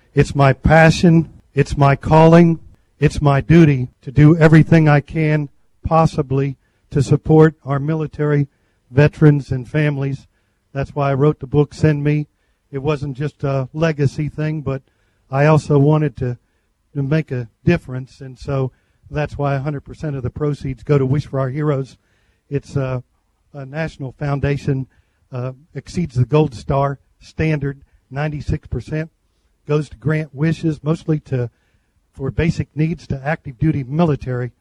It's my passion. It's my calling. It's my duty to do everything I can possibly to support our military veterans and families. That's why I wrote the book, Send Me. It wasn't just a legacy thing, but I also wanted to make a difference. And so that's why 100% of the proceeds go to Wish for Our Heroes. It's a national foundation, exceeds the Gold Star standard, 96%. Goes to grant wishes, mostly for basic needs to active duty military.